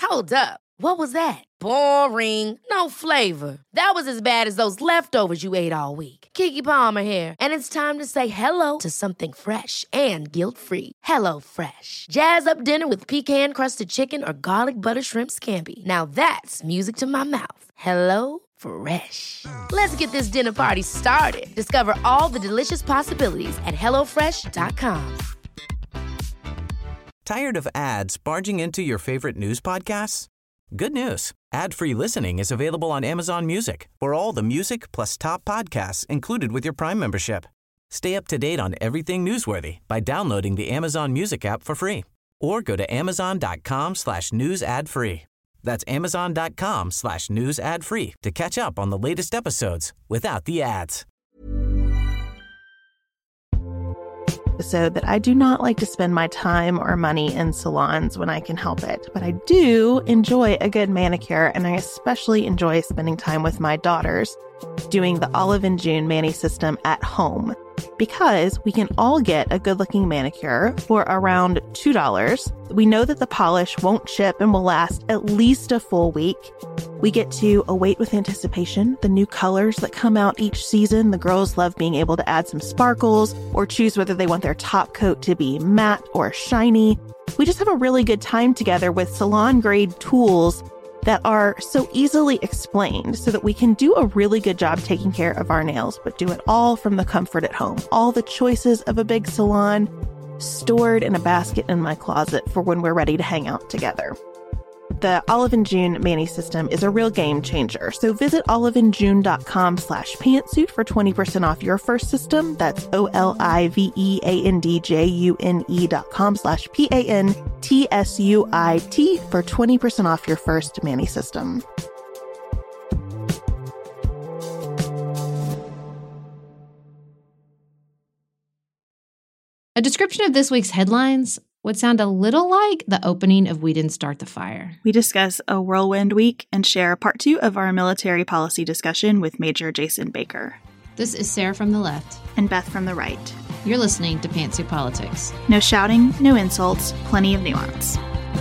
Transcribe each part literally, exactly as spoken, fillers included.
Hold up. What was that? Boring. No flavor. That was as bad as those leftovers you ate all week. Keke Palmer here, and it's time to say hello to something fresh and guilt-free. Hello Fresh. Jazz up dinner with pecan-crusted chicken or garlic butter shrimp scampi. Now that's music to my mouth. Hello Fresh. Let's get this dinner party started. Discover all the delicious possibilities at hello fresh dot com. Tired of ads barging into your favorite news podcasts? Good news. Ad-free listening is available on Amazon Music for all the music plus top podcasts included with your Prime membership. Stay up to date on everything newsworthy by downloading the Amazon Music app for free or go to amazon.com slash news ad free. That's amazon.com slash news ad free to catch up on the latest episodes without the ads. So that I do not like to spend my time or money in salons when I can help it, but I do enjoy a good manicure, and I especially enjoy spending time with my daughters doing the Olive and June Mani system at home, because we can all get a good-looking manicure for around two dollars. We know that the polish won't chip and will last at least a full week. We get to await with anticipation the new colors that come out each season. The girls love being able to add some sparkles or choose whether they want their top coat to be matte or shiny. We just have a really good time together with salon-grade tools that are so easily explained so that we can do a really good job taking care of our nails, but do it all from the comfort at home. All the choices of a big salon stored in a basket in my closet for when we're ready to hang out together. The Olive and June Mani system is a real game changer. So visit oliveandjune.com slash pantsuit for twenty percent off your first system. That's O-L-I-V-E-A-N-D-J-U-N-E dot com slash P-A-N-T-S-U-I-T for twenty percent off your first Mani system. A description of this week's headlines would sound a little like the opening of We Didn't Start the Fire. We discuss a whirlwind week and share part two of our military policy discussion with Major Jason Baker. This is Sarah from the left. And Beth from the right. You're listening to Pantsuit Politics. No shouting, no insults, plenty of nuance.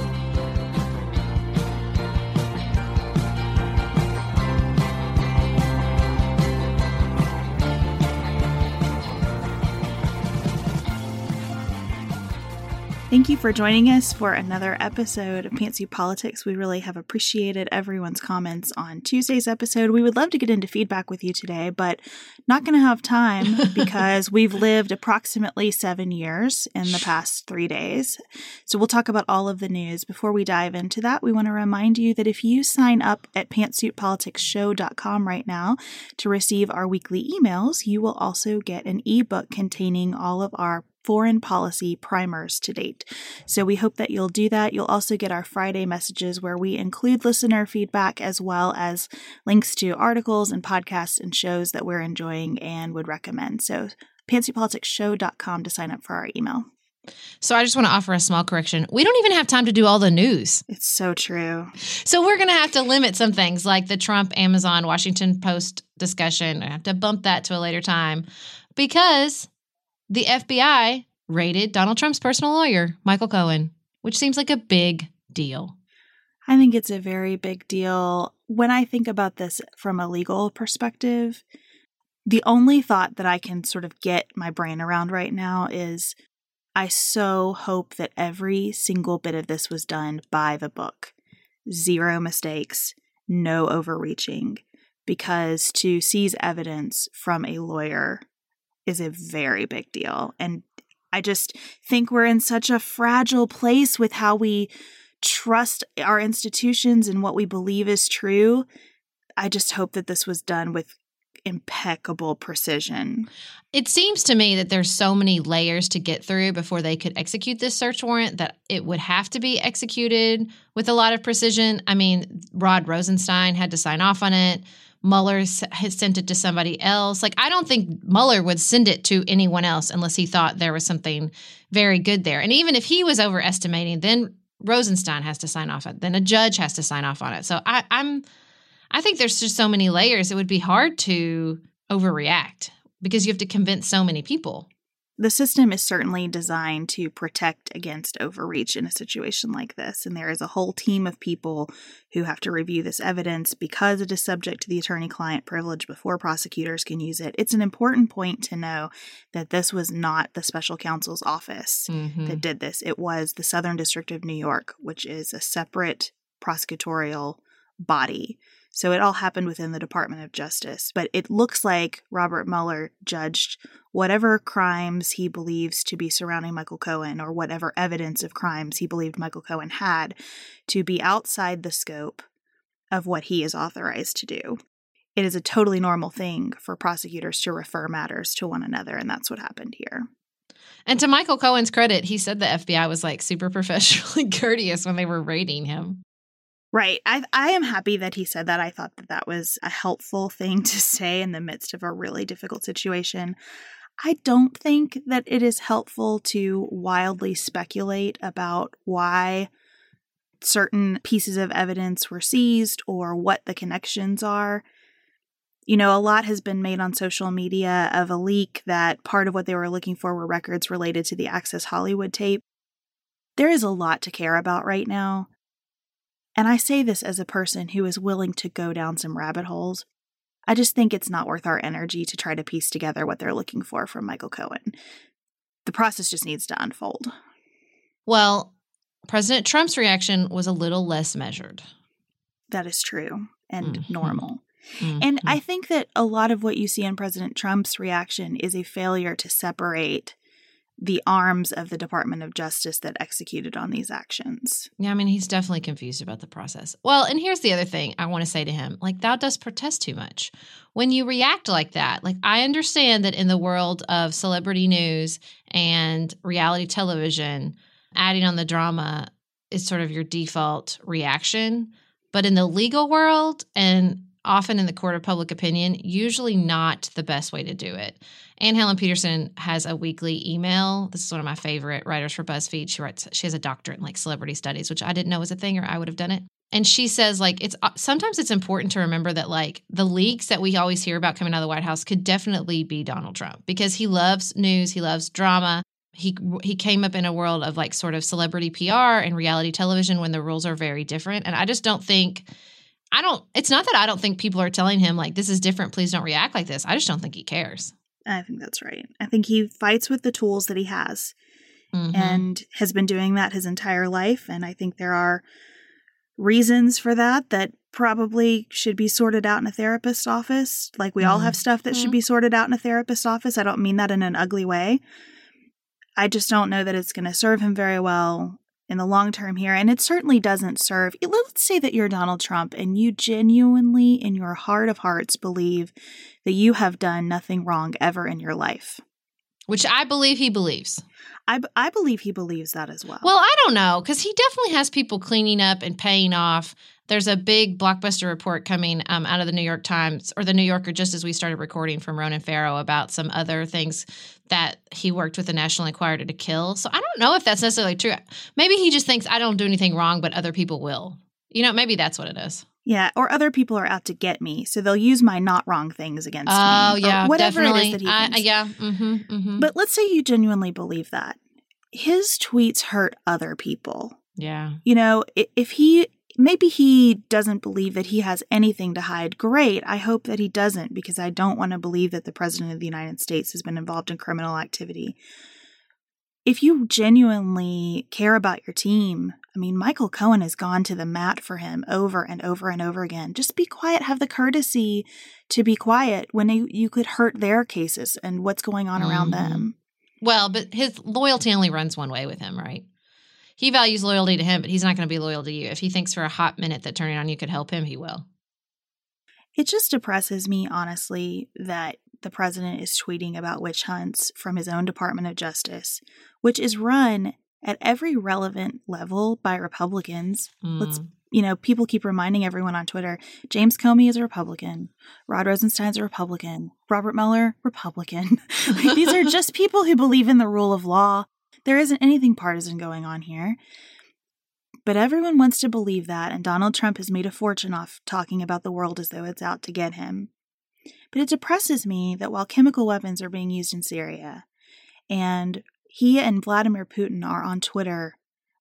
Thank you for joining us for another episode of Pantsuit Politics. We really have appreciated everyone's comments on Tuesday's episode. We would love to get into feedback with you today, but not going to have time because we've lived approximately seven years in the past three days. So we'll talk about all of the news. Before we dive into that, we want to remind you that if you sign up at pantsuit politics show dot com right now to receive our weekly emails, you will also get an ebook containing all of our foreign policy primers to date. So we hope that you'll do that. You'll also get our Friday messages where we include listener feedback as well as links to articles and podcasts and shows that we're enjoying and would recommend. So pantsuit politics show dot com to sign up for our email. So I just want to offer a small correction. We don't even have time to do all the news. It's so true. So we're going to have to limit some things like the Trump, Amazon, Washington Post discussion. I have to bump that to a later time because the F B I raided Donald Trump's personal lawyer, Michael Cohen, which seems like a big deal. I think it's a very big deal. When I think about this from a legal perspective, the only thought that I can sort of get my brain around right now is I so hope that every single bit of this was done by the book. Zero mistakes, no overreaching, because to seize evidence from a lawyer is a very big deal. And I just think we're in such a fragile place with how we trust our institutions and what we believe is true. I just hope that this was done with impeccable precision. It seems to me that there's so many layers to get through before they could execute this search warrant that it would have to be executed with a lot of precision. I mean, Rod Rosenstein had to sign off on it. Mueller has sent it to somebody else. Like, I don't think Mueller would send it to anyone else unless he thought there was something very good there. And even if he was overestimating, then Rosenstein has to sign off on it. Then a judge has to sign off on it. So I, I'm, I think there's just so many layers. It would be hard to overreact because you have to convince so many people. the system is certainly designed to protect against overreach in a situation like this. And there is a whole team of people who have to review this evidence because it is subject to the attorney-client privilege before prosecutors can use it. It's an important point to know that this was not the special counsel's office mm-hmm. that did this. It was the Southern District of New York, which is a separate prosecutorial body. So it all happened within the Department of Justice. But it looks like Robert Mueller judged whatever crimes he believes to be surrounding Michael Cohen, or whatever evidence of crimes he believed Michael Cohen had, to be outside the scope of what he is authorized to do. It is a totally normal thing for prosecutors to refer matters to one another, and that's what happened here. And to Michael Cohen's credit, he said the F B I was like super professionally courteous when they were raiding him. Right. I I am happy that he said that. I thought that that was a helpful thing to say in the midst of a really difficult situation. I don't think that it is helpful to wildly speculate about why certain pieces of evidence were seized or what the connections are. You know, a lot has been made on social media of a leak that part of what they were looking for were records related to the Access Hollywood tape. There is a lot to care about right now. And I say this as a person who is willing to go down some rabbit holes. I just think it's not worth our energy to try to piece together what they're looking for from Michael Cohen. The process just needs to unfold. Well, President Trump's reaction was a little less measured. That is true and mm-hmm. normal. Mm-hmm. And I think that a lot of what you see in President Trump's reaction is a failure to separate the arms of the Department of Justice that executed on these actions. Yeah, I mean, he's definitely confused about the process. Well, and here's the other thing I want to say to him. Like, thou dost protest too much. When you react like that, like, I understand that in the world of celebrity news and reality television, adding on the drama is sort of your default reaction. But in the legal world and often in the court of public opinion, usually not the best way to do it. Anne Helen Peterson has a weekly email. This is one of my favorite writers for BuzzFeed. She writes, she has a doctorate in like celebrity studies, which I didn't know was a thing, or I would have done it. And she says, like, it's sometimes it's important to remember that, like, the leaks that we always hear about coming out of the White House could definitely be Donald Trump, because he loves news, he loves drama. He he came up in a world of like sort of celebrity P R and reality television when the rules are very different. And I just don't think, I don't, it's not that I don't think people are telling him like, this is different, please don't react like this. I just don't think he cares. I think that's right. I think he fights with the tools that he has mm-hmm. and has been doing that his entire life. And I think there are reasons for that that probably should be sorted out in a therapist's office. Like we mm-hmm. all have stuff that mm-hmm. should be sorted out in a therapist's office. I don't mean that in an ugly way. I just don't know that it's going to serve him very well in the long term here. And it certainly doesn't serve. Let's say that you're Donald Trump and you genuinely, in your heart of hearts, believe that you have done nothing wrong ever in your life. Which I believe he believes. I, I believe he believes that as well. Well, I don't know, because he definitely has people cleaning up and paying off. There's a big blockbuster report coming um, out of the New York Times or the New Yorker just as we started recording from Ronan Farrow about some other things that he worked with the National Enquirer to kill. So I don't know if that's necessarily true. Maybe he just thinks I don't do anything wrong, but other people will. You know, maybe that's what it is. Yeah, or other people are out to get me, so they'll use my not wrong things against oh, me. Oh, yeah, whatever definitely. it is that he I, thinks. yeah, mm-hmm, mm-hmm. But let's say you genuinely believe that. His tweets hurt other people. Yeah. You know, if he, maybe he doesn't believe that he has anything to hide. Great. I hope that he doesn't, because I don't want to believe that the President of the United States has been involved in criminal activity. If you genuinely care about your team, I mean, Michael Cohen has gone to the mat for him over and over and over again. Just be quiet. Have the courtesy to be quiet when you, you could hurt their cases and what's going on around mm-hmm. them. Well, but his loyalty only runs one way with him, right? He values loyalty to him, but he's not going to be loyal to you. If he thinks for a hot minute that turning on you could help him, he will. It just depresses me, honestly, that the president is tweeting about witch hunts from his own Department of Justice, which is run at every relevant level by Republicans. Mm. Let's, you know, people keep reminding everyone on Twitter, James Comey is a Republican. Rod Rosenstein's a Republican. Robert Mueller, Republican. Like, these are just people who believe in the rule of law. There isn't anything partisan going on here. But everyone wants to believe that, and Donald Trump has made a fortune off talking about the world as though it's out to get him. But it depresses me that while chemical weapons are being used in Syria, And he and Vladimir Putin are on Twitter,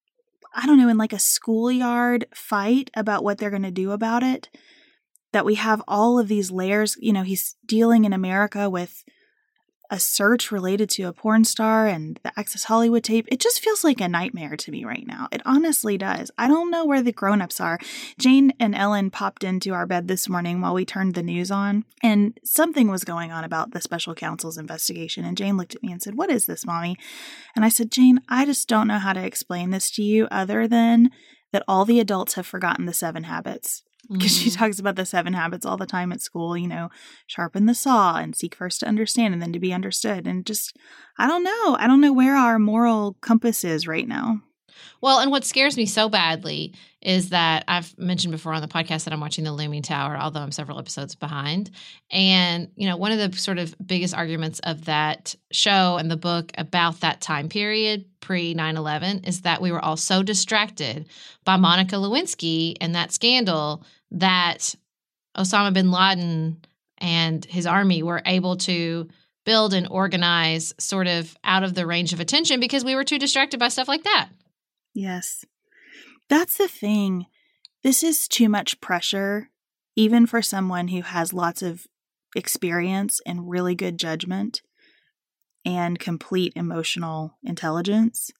I don't know, in like a schoolyard fight about what they're going to do about it. That we have all of these layers. You know, he's dealing in America with a search related to a porn star and the Access Hollywood tape. It just feels like a nightmare to me right now. It honestly does. I don't know where the grown-ups are. Jane and Ellen popped into our bed this morning while we turned the news on, and something was going on about the special counsel's investigation. And Jane looked at me and said, "What is this, Mommy?" And I said, "Jane, I just don't know how to explain this to you other than that all the adults have forgotten the seven habits." Because mm-hmm. she talks about the seven habits all the time at school, you know, sharpen the saw and seek first to understand and then to be understood. And just, I don't know. I don't know where our moral compass is right now. Well, and what scares me so badly is that I've mentioned before on the podcast that I'm watching The Looming Tower, although I'm several episodes behind. And, you know, one of the sort of biggest arguments of that show and the book about that time period, pre nine eleven, is that we were all so distracted by Monica Lewinsky and that scandal that Osama bin Laden and his army were able to build and organize sort of out of the range of attention because we were too distracted by stuff like that. Yes. That's the thing. This is too much pressure, even for someone who has lots of experience and really good judgment and complete emotional intelligence.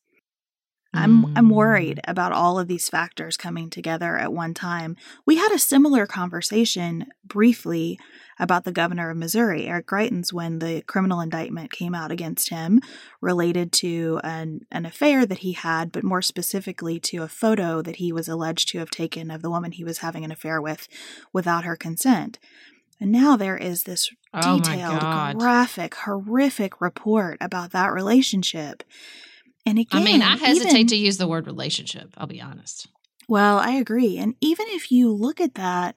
I'm mm. I'm worried about all of these factors coming together at one time. We had a similar conversation briefly about the governor of Missouri, Eric Greitens, when the criminal indictment came out against him related to an, an affair that he had, but more specifically to a photo that he was alleged to have taken of the woman he was having an affair with without her consent. And now there is this oh detailed, graphic, horrific report about that relationship. And again, I mean, I hesitate even, to use the word relationship, I'll be honest. Well, I agree. And even if you look at that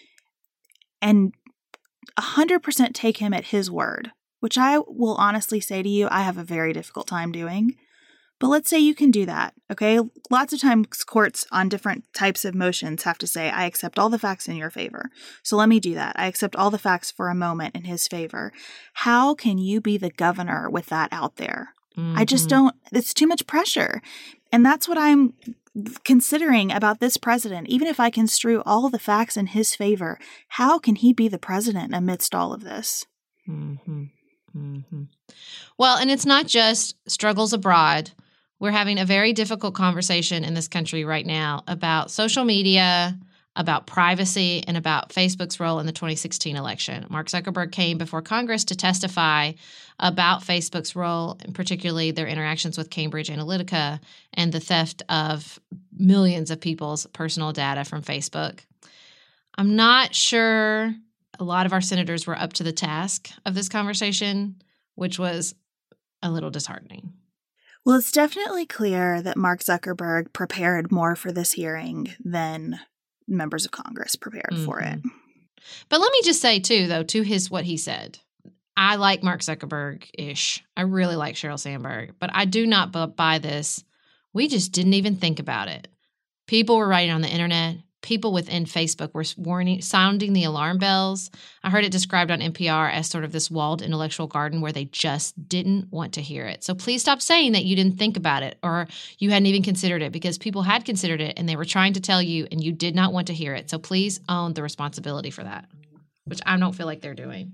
and one hundred percent take him at his word, which I will honestly say to you, I have a very difficult time doing. But let's say you can do that, okay? Lots of times courts on different types of motions have to say, I accept all the facts in your favor. So let me do that. I accept all the facts for a moment in his favor. How can you be the governor with that out there? Mm-hmm. I just don't, it's too much pressure. And that's what I'm considering about this president. Even if I construe all the facts in his favor, how can he be the president amidst all of this? Mm-hmm. Mm-hmm. Well, and it's not just struggles abroad. We're having a very difficult conversation in this country right now about social media, about privacy, and about Facebook's role in the twenty sixteen election. Mark Zuckerberg came before Congress to testify about Facebook's role, and particularly their interactions with Cambridge Analytica and the theft of millions of people's personal data from Facebook. I'm not sure a lot of our senators were up to the task of this conversation, which was a little disheartening. Well, it's definitely clear that Mark Zuckerberg prepared more for this hearing than members of Congress prepared mm-hmm. for it. But let me just say, too, though, to his what he said, I like Mark Zuckerberg-ish. I really like Sheryl Sandberg, but I do not b- buy this. We just didn't even think about it. People were writing on the internet. People within Facebook were warning, sounding the alarm bells. I heard it described on N P R as sort of this walled intellectual garden where they just didn't want to hear it. So please stop saying that you didn't think about it or you hadn't even considered it, because people had considered it and they were trying to tell you and you did not want to hear it. So please own the responsibility for that, which I don't feel like they're doing.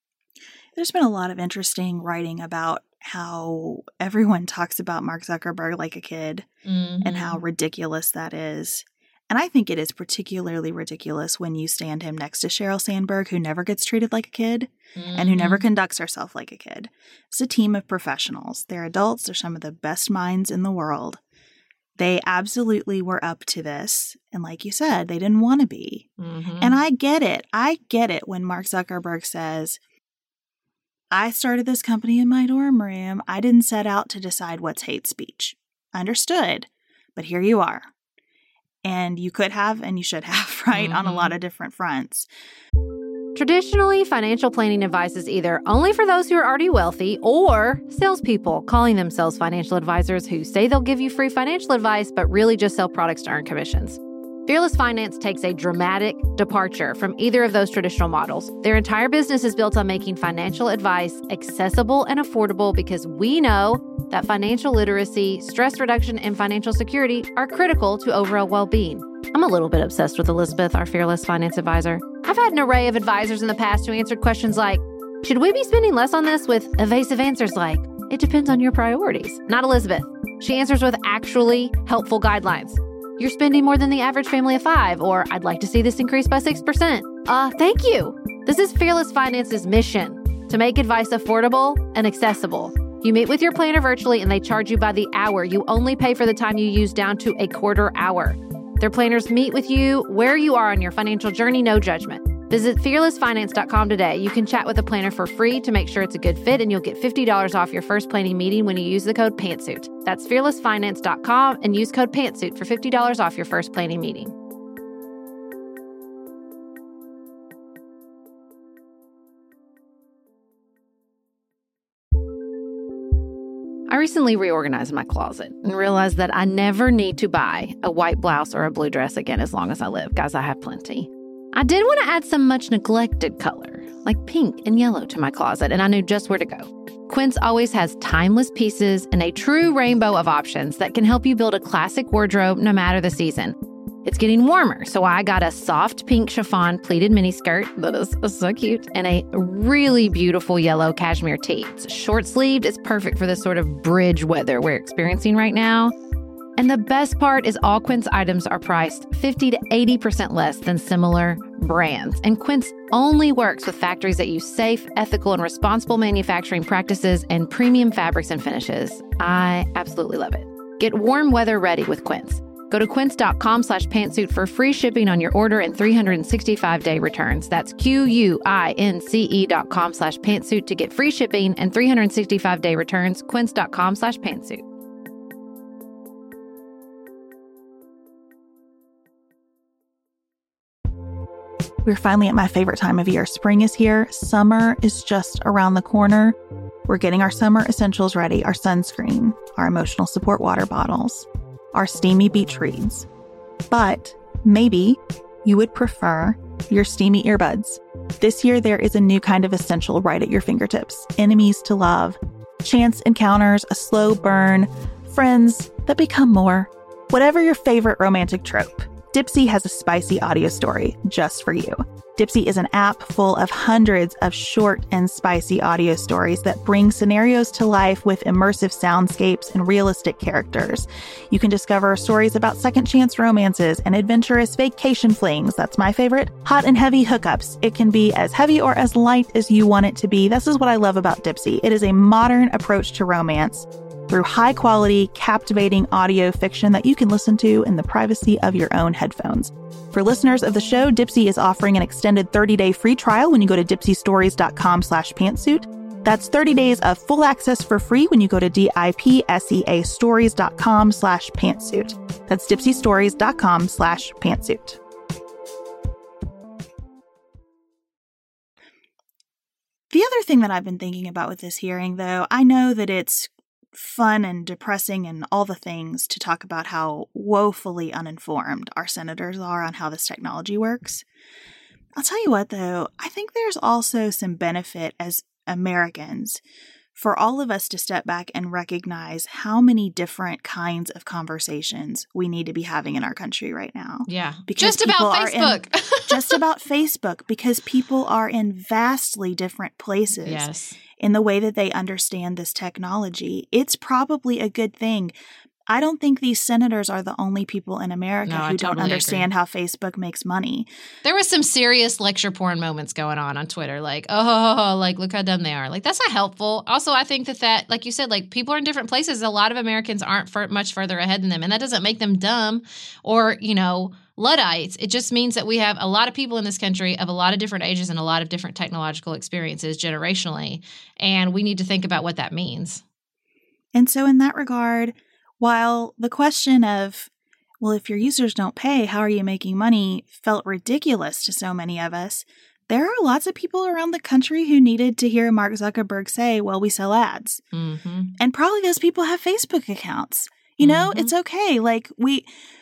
There's been a lot of interesting writing about how everyone talks about Mark Zuckerberg like a kid mm-hmm. and how ridiculous that is. And I think it is particularly ridiculous when you stand him next to Sheryl Sandberg, who never gets treated like a kid mm-hmm. and who never conducts herself like a kid. It's a team of professionals. They're adults. They're some of the best minds in the world. They absolutely were up to this. And like you said, they didn't want to be. Mm-hmm. And I get it. I get it when Mark Zuckerberg says, I started this company in my dorm room. I didn't set out to decide what's hate speech. Understood. But here you are. And you could have and you should have, right, mm-hmm. on a lot of different fronts. Traditionally, financial planning advice is either only for those who are already wealthy or salespeople calling themselves financial advisors who say they'll give you free financial advice but really just sell products to earn commissions. Fearless Finance takes a dramatic departure from either of those traditional models. Their entire business is built on making financial advice accessible and affordable because we know that financial literacy, stress reduction, and financial security are critical to overall well-being. I'm a little bit obsessed with Elizabeth, our Fearless Finance advisor. I've had an array of advisors in the past who answered questions like, should we be spending less on this, with evasive answers like, it depends on your priorities. Not Elizabeth. She answers with actually helpful guidelines. You're spending more than the average family of five, or I'd like to see this increase by six percent. Uh, thank you. This is Fearless Finance's mission, to make advice affordable and accessible. You meet with your planner virtually and they charge you by the hour. You only pay for the time you use down to a quarter hour. Their planners meet with you where you are on your financial journey, no judgment. Visit fearless finance dot com today. You can chat with a planner for free to make sure it's a good fit, and you'll get fifty dollars off your first planning meeting when you use the code PANTSUIT. That's fearless finance dot com and use code PANTSUIT for fifty dollars off your first planning meeting. I recently reorganized my closet and realized that I never need to buy a white blouse or a blue dress again as long as I live. Guys, I have plenty. I did want to add some much neglected color, like pink and yellow, to my closet, and I knew just where to go. Quince always has timeless pieces and a true rainbow of options that can help you build a classic wardrobe no matter the season. It's getting warmer, so I got a soft pink chiffon pleated miniskirt that is so cute, and a really beautiful yellow cashmere tee. It's short-sleeved. It's perfect for this sort of bridge weather we're experiencing right now. And the best part is all Quince items are priced fifty to eighty percent less than similar brands. And Quince only works with factories that use safe, ethical, and responsible manufacturing practices and premium fabrics and finishes. I absolutely love it. Get warm weather ready with Quince. Go to quince.com slash pantsuit for free shipping on your order and three hundred sixty-five day returns. That's Q-U-I-N-C-E dot com slash pantsuit to get free shipping and three hundred sixty-five day returns. Quince.com slash pantsuit. We're finally at my favorite time of year. Spring is here. Summer is just around the corner. We're getting our summer essentials ready, our sunscreen, our emotional support water bottles, our steamy beach reads. But maybe you would prefer your steamy earbuds. This year, there is a new kind of essential right at your fingertips. Enemies to love, chance encounters, a slow burn, friends that become more. Whatever your favorite romantic trope, Dipsea has a spicy audio story just for you. Dipsea is an app full of hundreds of short and spicy audio stories that bring scenarios to life with immersive soundscapes and realistic characters. You can discover stories about second chance romances and adventurous vacation flings. That's my favorite. Hot and heavy hookups. It can be as heavy or as light as you want it to be. This is what I love about Dipsea. It is a modern approach to romance through high-quality, captivating audio fiction that you can listen to in the privacy of your own headphones. For listeners of the show, Dipsea is offering an extended thirty day free trial when you go to dipseastories.com slash pantsuit. That's thirty days of full access for free when you go to D-I-P-S-E-A stories.com slash pantsuit. That's dipseastories.com slash pantsuit. The other thing that I've been thinking about with this hearing, though, I know that it's fun and depressing and all the things to talk about how woefully uninformed our senators are on how this technology works. I'll tell you what, though, I think there's also some benefit as Americans for all of us to step back and recognize how many different kinds of conversations we need to be having in our country right now. Yeah. Because just about Facebook. in, just about Facebook, because people are in vastly different places. Yes. In the way that they understand this technology. It's probably a good thing. I don't think these senators are the only people in America No, who I don't totally understand agree. how Facebook makes money. There was some serious lecture porn moments going on on Twitter, like, oh, like, look how dumb they are. Like, that's not helpful. Also, I think that that, like you said, like, people are in different places. A lot of Americans aren't for, much further ahead than them, and that doesn't make them dumb or, you know, Luddites. It just means that we have a lot of people in this country of a lot of different ages and a lot of different technological experiences generationally, and we need to think about what that means. And so in that regard, while the question of, well, if your users don't pay, how are you making money, felt ridiculous to so many of us, there are lots of people around the country who needed to hear Mark Zuckerberg say, well, we sell ads. Mm-hmm. And probably those people have Facebook accounts. You know, Mm-hmm. it's okay. Like, we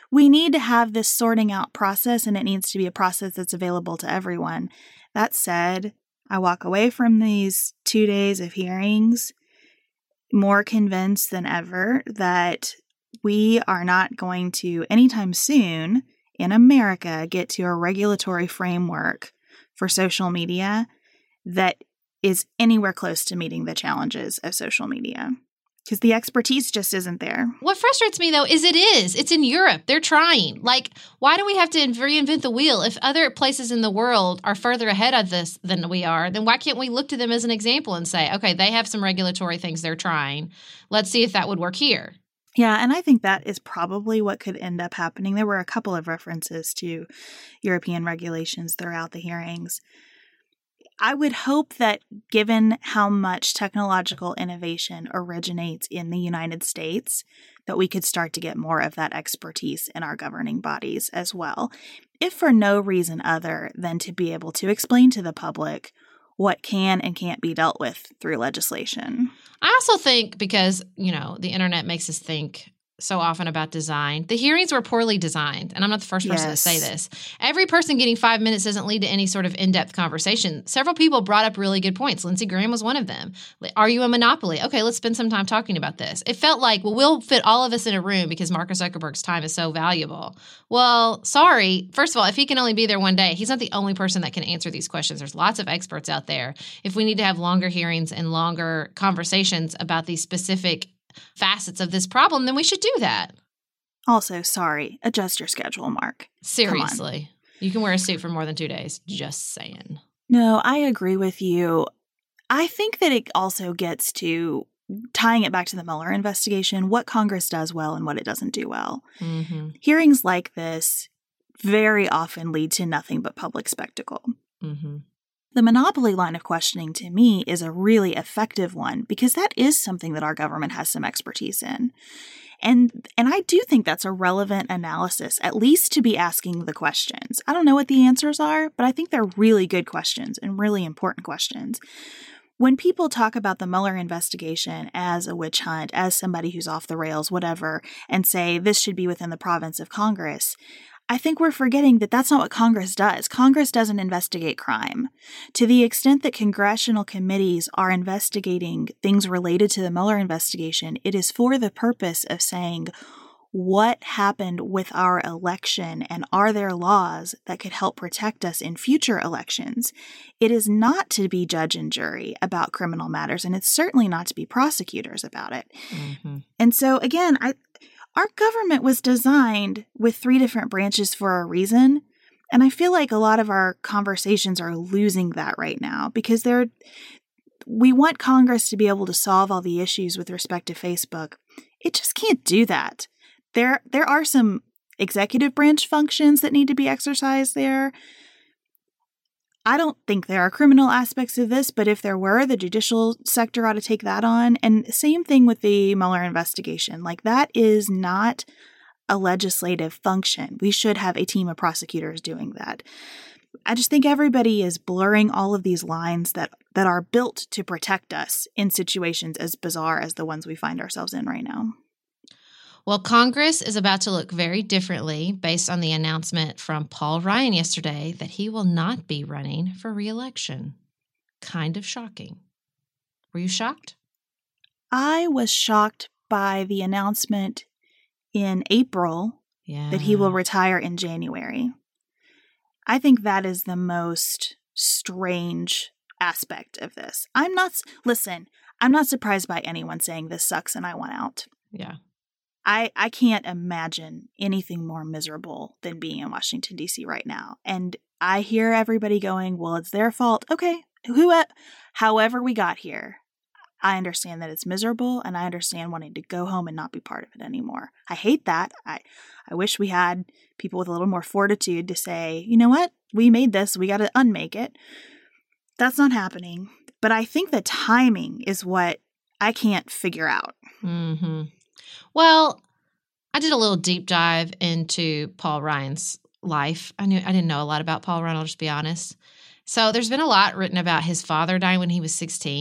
we need to have this sorting out process, and it needs to be a process that's available to everyone. That said, I walk away from these two days of hearings more convinced than ever that we are not going to, anytime soon in America, get to a regulatory framework for social media that is anywhere close to meeting the challenges of social media. Because the expertise just isn't there. What frustrates me, though, is it is. It's in Europe. They're trying. Like, why do we have to reinvent the wheel? If other places in the world are further ahead of this than we are, then why can't we look to them as an example and say, okay, they have some regulatory things they're trying. Let's see if that would work here. Yeah, and I think that is probably what could end up happening. There were a couple of references to European regulations throughout the hearings. I would hope that given how much technological innovation originates in the United States, that we could start to get more of that expertise in our governing bodies as well, if for no reason other than to be able to explain to the public what can and can't be dealt with through legislation. I also think because, you know, the internet makes us think so often about design. The hearings were poorly designed, and I'm not the first person Yes. to say this. Every person getting five minutes doesn't lead to any sort of in-depth conversation. Several people brought up really good points. Lindsey Graham was one of them. Are you a monopoly? Okay, let's spend some time talking about this. It felt like, well, we'll fit all of us in a room because Mark Zuckerberg's time is so valuable. Well, sorry. First of all, if he can only be there one day, he's not the only person that can answer these questions. There's lots of experts out there. If we need to have longer hearings and longer conversations about these specific facets of this problem, then we should do that. Also, sorry, adjust your schedule, Mark. Seriously. You can wear a suit for more than two days. Just saying. No, I agree with you. I think that it also gets to tying it back to the Mueller investigation, what Congress does well and what it doesn't do well. Mm-hmm. Hearings like this very often lead to nothing but public spectacle. Mm-hmm. The monopoly line of questioning, to me, is a really effective one because that is something that our government has some expertise in. And and I do think that's a relevant analysis, at least to be asking the questions. I don't know what the answers are, but I think they're really good questions and really important questions. When people talk about the Mueller investigation as a witch hunt, as somebody who's off the rails, whatever, and say this should be within the province of Congress, I think we're forgetting that that's not what Congress does. Congress doesn't investigate crime. To the extent that congressional committees are investigating things related to the Mueller investigation, it is for the purpose of saying what happened with our election and are there laws that could help protect us in future elections. It is not to be judge and jury about criminal matters, and it's certainly not to be prosecutors about it. Mm-hmm. And so, again, I... Our government was designed with three different branches for a reason, and I feel like a lot of our conversations are losing that right now because they're, we want Congress to be able to solve all the issues with respect to Facebook. It just can't do that. There, there are some executive branch functions that need to be exercised there. I don't think there are criminal aspects of this, but if there were, the judicial sector ought to take that on. And same thing with the Mueller investigation. Like, that is not a legislative function. We should have a team of prosecutors doing that. I just think everybody is blurring all of these lines that, that are built to protect us in situations as bizarre as the ones we find ourselves in right now. Well, Congress is about to look very differently based on the announcement from Paul Ryan yesterday that he will not be running for re-election. Kind of shocking. Were you shocked? I was shocked by the announcement in April Yeah. that he will retire in January. I think that is the most strange aspect of this. I'm not, listen, I'm not surprised by anyone saying this sucks and I want out. Yeah. I, I can't imagine anything more miserable than being in Washington, D C right now. And I hear everybody going, well, it's their fault. Okay, who, however we got here, I understand that it's miserable and I understand wanting to go home and not be part of it anymore. I hate that. I, I wish we had people with a little more fortitude to say, you know what, we made this, we got to unmake it. That's not happening. But I think the timing is what I can't figure out. Mm-hmm. Well, I did a little deep dive into Paul Ryan's life. I knew I didn't know a lot about Paul Ryan, I'll just be honest. So there's been a lot written about his father dying when he was sixteen.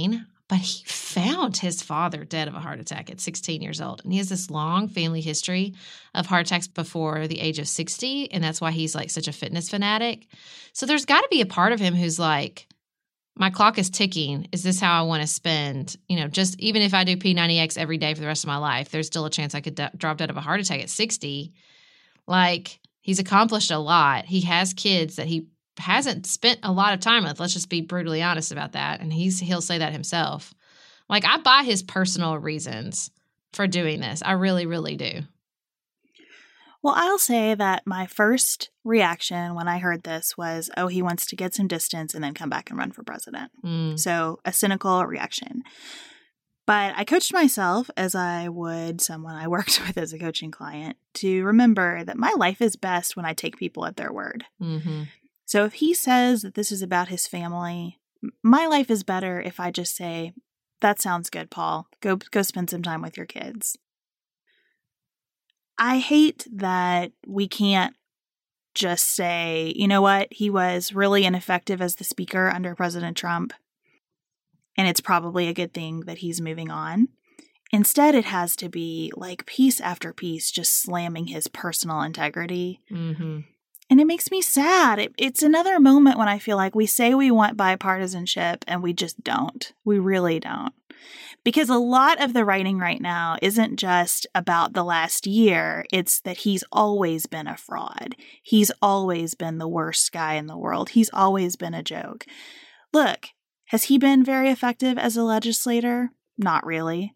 but he found his father dead of a heart attack at sixteen years old. And he has this long family history of heart attacks before the age of sixty. And that's why he's like such a fitness fanatic. So there's got to be a part of him who's like, my clock is ticking. Is this how I want to spend? You know, just even if I do P ninety X every day for the rest of my life, there's still a chance I could d- drop dead of a heart attack at sixty. Like, he's accomplished a lot. He has kids that he hasn't spent a lot of time with. Let's just be brutally honest about that. And he's he'll say that himself. Like, I buy his personal reasons for doing this. I really, really do. Well, I'll say that my first reaction when I heard this was, oh, he wants to get some distance and then come back and run for president. Mm. So a cynical reaction. But I coached myself, as I would someone I worked with as a coaching client, to remember that my life is best when I take people at their word. Mm-hmm. So if he says that this is about his family, my life is better if I just say, that sounds good, Paul. Go go spend some time with your kids. I hate that we can't just say, you know what, he was really ineffective as the speaker under President Trump, and it's probably a good thing that he's moving on. Instead, it has to be like piece after piece, just slamming his personal integrity. Mm-hmm. And it makes me sad. It, it's another moment when I feel like we say we want bipartisanship and we just don't. We really don't. Because a lot of the writing right now isn't just about the last year. It's that he's always been a fraud. He's always been the worst guy in the world. He's always been a joke. Look, has he been very effective as a legislator? Not really.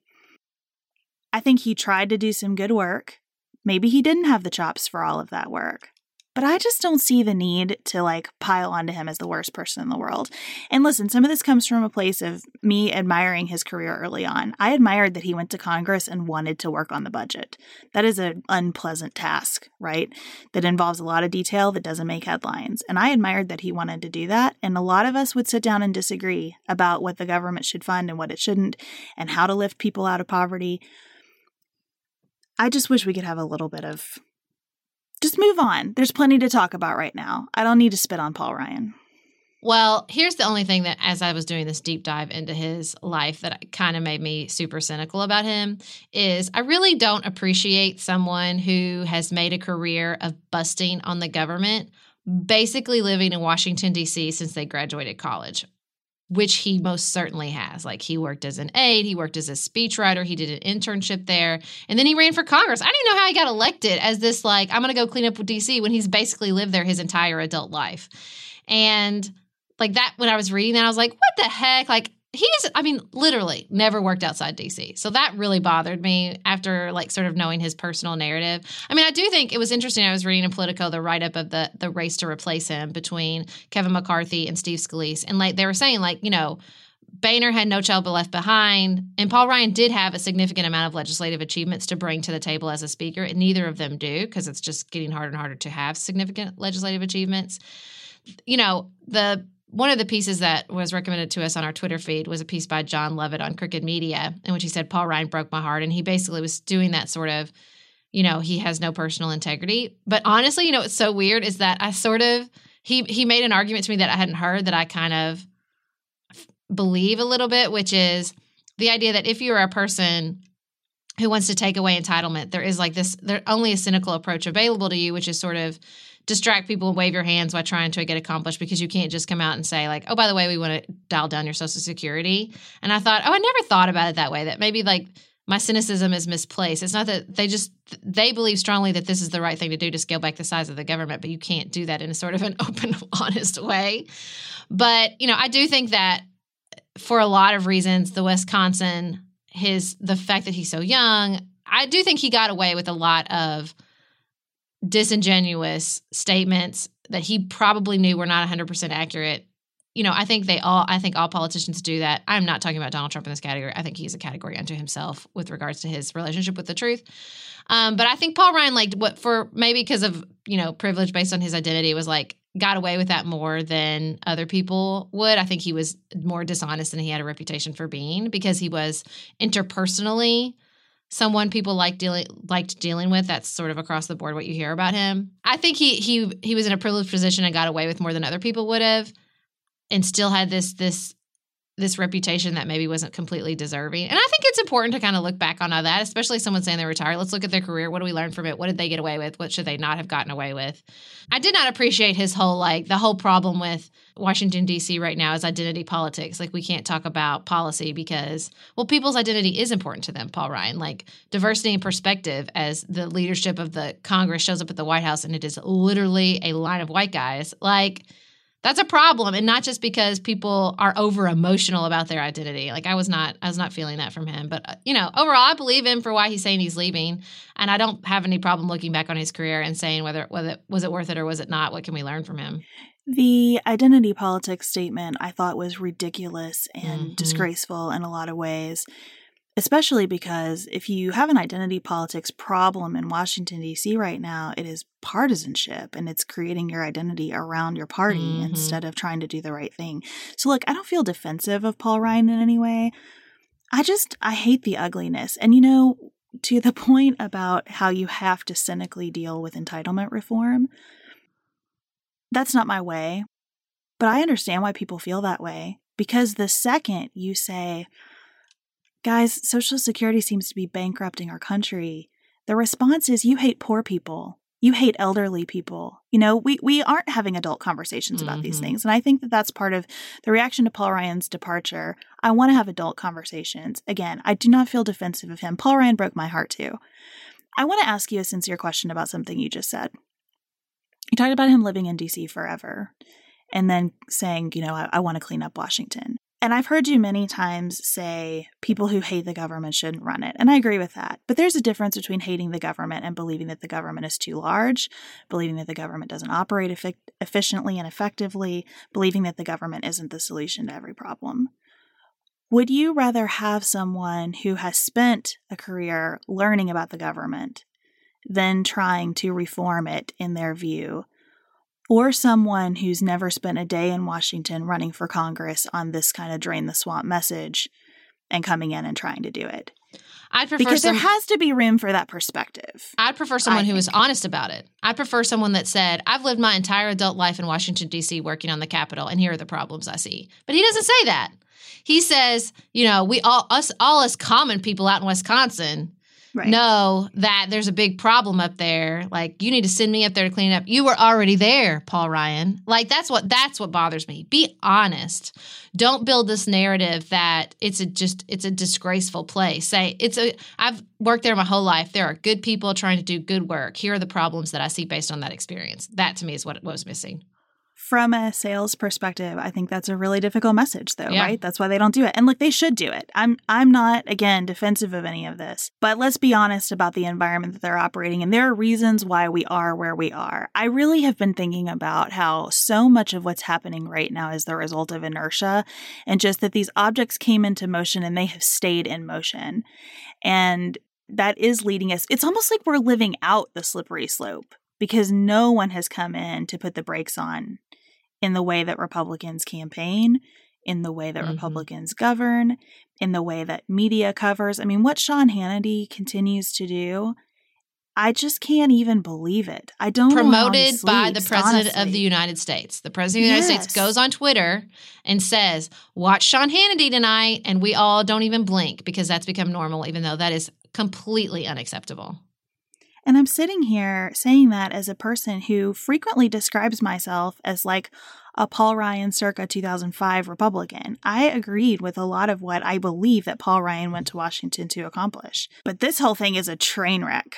I think he tried to do some good work. Maybe he didn't have the chops for all of that work. But I just don't see the need to like pile onto him as the worst person in the world. And listen, some of this comes from a place of me admiring his career early on. I admired that he went to Congress and wanted to work on the budget. That is an unpleasant task, right? That involves a lot of detail that doesn't make headlines. And I admired that he wanted to do that. And a lot of us would sit down and disagree about what the government should fund and what it shouldn't and how to lift people out of poverty. I just wish we could have a little bit of Just move on. There's plenty to talk about right now. I don't need to spit on Paul Ryan. Well, here's the only thing that as I was doing this deep dive into his life that kind of made me super cynical about him is I really don't appreciate someone who has made a career of busting on the government, basically living in Washington, D C since they graduated college, which he most certainly has. Like, he worked as an aide, he worked as a speechwriter, he did an internship there, and then he ran for Congress. I don't even know how he got elected as this, like, I'm going to go clean up with D C when he's basically lived there his entire adult life. And, like, that, when I was reading that, I was like, what the heck? Like, he's, I mean, literally never worked outside D C. So that really bothered me after, like, sort of knowing his personal narrative. I mean, I do think it was interesting. I was reading in Politico the write-up of the the race to replace him between Kevin McCarthy and Steve Scalise. And, like, they were saying, like, you know, Boehner had No Child But Left Behind, and Paul Ryan did have a significant amount of legislative achievements to bring to the table as a speaker, and neither of them do because it's just getting harder and harder to have significant legislative achievements. You know, the one of the pieces that was recommended to us on our Twitter feed was a piece by John Lovett on Crooked Media, in which he said, Paul Ryan broke my heart. And he basically was doing that sort of, you know, he has no personal integrity. But honestly, you know, what's so weird is that I sort of, he he made an argument to me that I hadn't heard that I kind of believe a little bit, which is the idea that if you're a person who wants to take away entitlement, there is like this, there's only a cynical approach available to you, which is sort of distract people and wave your hands while trying to get accomplished, because you can't just come out and say like, oh, by the way, we want to dial down your Social Security. And I thought, oh, I never thought about it that way, that maybe like my cynicism is misplaced. It's not that they just, they believe strongly that this is the right thing to do to scale back the size of the government, but you can't do that in a sort of an open, honest way. But, you know, I do think that for a lot of reasons, the Wisconsin, his, the fact that he's so young, I do think he got away with a lot of disingenuous statements that he probably knew were not one hundred percent accurate. You know, I think they all, I think all politicians do that. I'm not talking about Donald Trump in this category. I think he's a category unto himself with regards to his relationship with the truth. Um, but I think Paul Ryan, like, what for maybe because of, you know, privilege based on his identity, was like, got away with that more than other people would. I think he was more dishonest than he had a reputation for being, because he was interpersonally someone people like dealing liked dealing with. That's sort of across the board what you hear about him. I think he he he was in a privileged position and got away with more than other people would have, and still had this this this reputation that maybe wasn't completely deserving. And I think it's important to kind of look back on all that, especially someone saying they're retired. Let's look at their career. What do we learn from it? What did they get away with? What should they not have gotten away with? I did not appreciate his whole, like, the whole problem with Washington, D C right now is identity politics. Like, we can't talk about policy because, well, people's identity is important to them, Paul Ryan. Like, diversity and perspective, as the leadership of the Congress shows up at the White House and it is literally a line of white guys, like, that's a problem, and not just because people are over emotional about their identity. Like I was not, I was not feeling that from him. But uh, you know, overall, I believe him for why he's saying he's leaving, and I don't have any problem looking back on his career and saying whether whether was it worth it or was it not. What can we learn from him? The identity politics statement I thought was ridiculous and Mm-hmm. disgraceful in a lot of ways. Especially because if you have an identity politics problem in Washington, D C right now, it is partisanship and it's creating your identity around your party Mm-hmm. instead of trying to do the right thing. So look, I don't feel defensive of Paul Ryan in any way. I just, I hate the ugliness. And you know, to the point about how you have to cynically deal with entitlement reform, that's not my way. But I understand why people feel that way. Because the second you say, guys, Social Security seems to be bankrupting our country, the response is you hate poor people. You hate elderly people. You know, we, we aren't having adult conversations about mm-hmm. these things. And I think that that's part of the reaction to Paul Ryan's departure. I want to have adult conversations. Again, I do not feel defensive of him. Paul Ryan broke my heart too. I want to ask you a sincere question about something you just said. You talked about him living in D C forever and then saying, you know, I, I want to clean up Washington. And I've heard you many times say people who hate the government shouldn't run it. And I agree with that. But there's a difference between hating the government and believing that the government is too large, believing that the government doesn't operate effic- efficiently and effectively, believing that the government isn't the solution to every problem. Would you rather have someone who has spent a career learning about the government than trying to reform it in their view, or someone who's never spent a day in Washington running for Congress on this kind of drain the swamp message and coming in and trying to do it? I'd prefer because some, there has to be room for that perspective. I'd prefer someone I who think. was honest about it. I'd prefer someone that said, I've lived my entire adult life in Washington, D C working on the Capitol, and here are the problems I see. But he doesn't say that. He says, you know, we all, us, all us common people out in Wisconsin Right. know that there's a big problem up there. Like, you need to send me up there to clean it up. You were already there, Paul Ryan. Like, that's what that's what bothers me. Be honest. Don't build this narrative that it's a just it's a disgraceful place. Say it's a I've worked there my whole life. There are good people trying to do good work. Here are the problems that I see based on that experience. That to me is what, what was missing. From a sales perspective, I think that's a really difficult message, though, Yeah. right? That's why they don't do it. And look, they should do it. I'm I'm not, again, defensive of any of this. But let's be honest about the environment that they're operating in. There are reasons why we are where we are. I really have been thinking about how so much of what's happening right now is the result of inertia, and just that these objects came into motion and they have stayed in motion. And that is leading us. It's almost like we're living out the slippery slope because no one has come in to put the brakes on in the way that Republicans campaign, in the way that mm-hmm. Republicans govern, in the way that media covers. I mean, what Sean Hannity continues to do, I just can't even believe it. I don't Promoted know how he sleeps, by the President honestly. of the United States. The President of the United Yes. States goes on Twitter and says, watch Sean Hannity tonight, and we all don't even blink because that's become normal, even though that is completely unacceptable. And I'm sitting here saying that as a person who frequently describes myself as like a Paul Ryan circa two thousand five Republican. I agreed with a lot of what I believe that Paul Ryan went to Washington to accomplish. But this whole thing is a train wreck.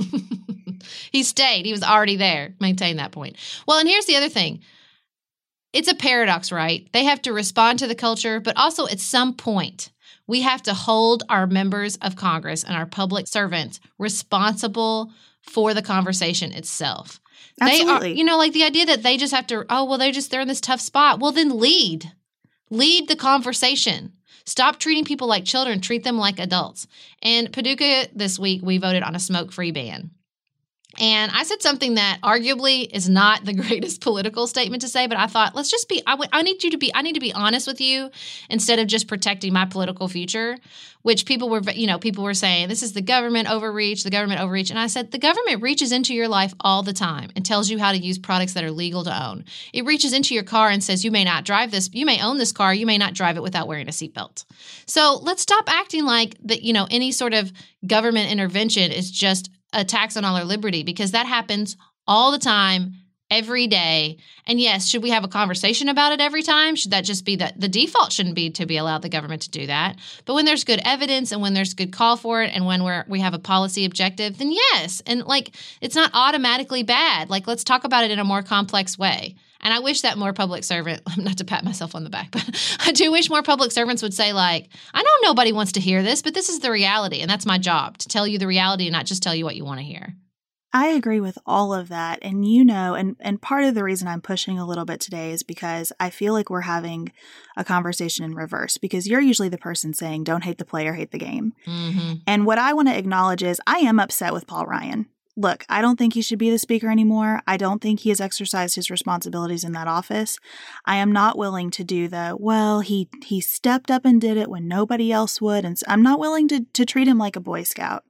He stayed. He was already there. Maintain that point. Well, and here's the other thing. It's a paradox, right? They have to respond to the culture, but also at some point, we have to hold our members of Congress and our public servants responsible for the conversation itself. Absolutely. They are, you know, like the idea that they just have to, oh, well, they're just, they're in this tough spot. Well, then lead. Lead the conversation. Stop treating people like children. Treat them like adults. And Paducah this week, we voted on a smoke-free ban. And I said something that arguably is not the greatest political statement to say, but I thought, let's just be, I, w- I need you to be, I need to be honest with you instead of just protecting my political future, which people were, you know, people were saying, this is the government overreach, the government overreach. And I said, the government reaches into your life all the time and tells you how to use products that are legal to own. It reaches into your car and says, you may not drive this, you may own this car, you may not drive it without wearing a seatbelt. So let's stop acting like that, you know, any sort of government intervention is just a tax on all our liberty, because that happens all the time, every day. And yes, should we have a conversation about it every time? Should that just be that the default shouldn't be to be allowed the government to do that? But when there's good evidence and when there's good call for it and when we're we have a policy objective, then yes. And like, it's not automatically bad. Like, let's talk about it in a more complex way. And I wish that more public servant, not to pat myself on the back, but I do wish more public servants would say, like, I know nobody wants to hear this, but this is the reality. And that's my job, to tell you the reality and not just tell you what you want to hear. I agree with all of that. And you know, and, and part of the reason I'm pushing a little bit today is because I feel like we're having a conversation in reverse, because you're usually the person saying, don't hate the player, hate the game. Mm-hmm. And what I want to acknowledge is I am upset with Paul Ryan. Look, I don't think he should be the speaker anymore. I don't think he has exercised his responsibilities in that office. I am not willing to do the, well, he he stepped up and did it when nobody else would. And so I'm not willing to, to treat him like a Boy Scout.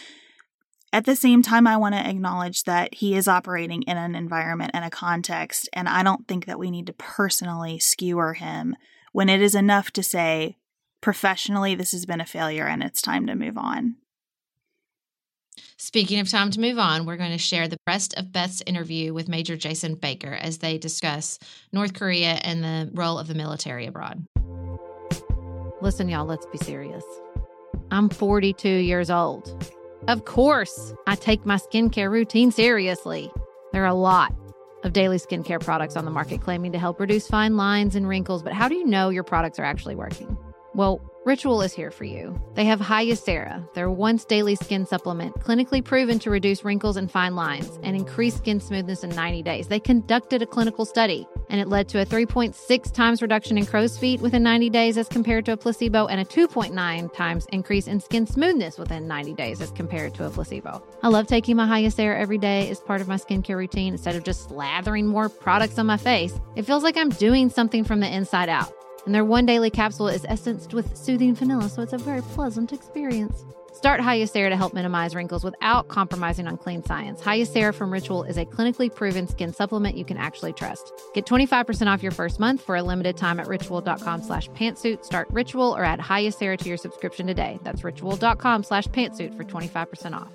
At the same time, I want to acknowledge that he is operating in an environment and a context, and I don't think that we need to personally skewer him when it is enough to say, professionally, this has been a failure and it's time to move on. Speaking of time to move on, we're going to share the rest of Beth's interview with Major Jason Baker as they discuss North Korea and the role of the military abroad. Listen, y'all, let's be serious. I'm forty-two years old. Of course, I take my skincare routine seriously. There are a lot of daily skincare products on the market claiming to help reduce fine lines and wrinkles, but how do you know your products are actually working? Well, Ritual is here for you. They have Hyacera, their once daily skin supplement, clinically proven to reduce wrinkles and fine lines and increase skin smoothness in ninety days. They conducted a clinical study, and it led to a three point six times reduction in crow's feet within ninety days as compared to a placebo, and a two point nine times increase in skin smoothness within ninety days as compared to a placebo. I love taking my Hyacera every day as part of my skincare routine instead of just slathering more products on my face. It feels like I'm doing something from the inside out. And their one daily capsule is essenced with soothing vanilla, so it's a very pleasant experience. Start Hyacera to help minimize wrinkles without compromising on clean science. Hyacera from Ritual is a clinically proven skin supplement you can actually trust. Get twenty-five percent off your first month for a limited time at ritual.com slash pantsuit. Start Ritual or add Hyacera to your subscription today. That's ritual.com slash pantsuit for twenty-five percent off.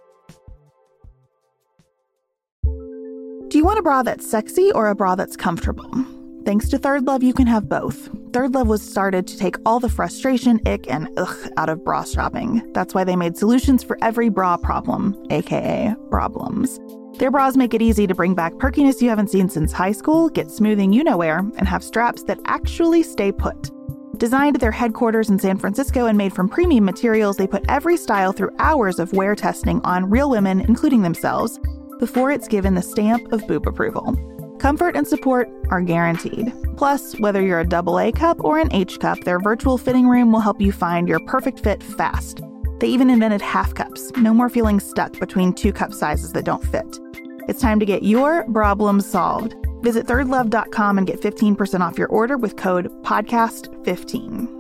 Do you want a bra that's sexy or a bra that's comfortable? Thanks to Third Love, you can have both. Third Love was started to take all the frustration, ick, and ugh out of bra shopping. That's why they made solutions for every bra problem, aka problems. Their bras make it easy to bring back perkiness you haven't seen since high school, get smoothing you-know-where, and have straps that actually stay put. Designed at their headquarters in San Francisco and made from premium materials, they put every style through hours of wear testing on real women, including themselves, before it's given the stamp of boob approval. Comfort and support are guaranteed. Plus, whether you're a double A cup or an H cup, their virtual fitting room will help you find your perfect fit fast. They even invented half cups. No more feeling stuck between two cup sizes that don't fit. It's time to get your problems solved. Visit third love dot com and get fifteen percent off your order with code podcast fifteen.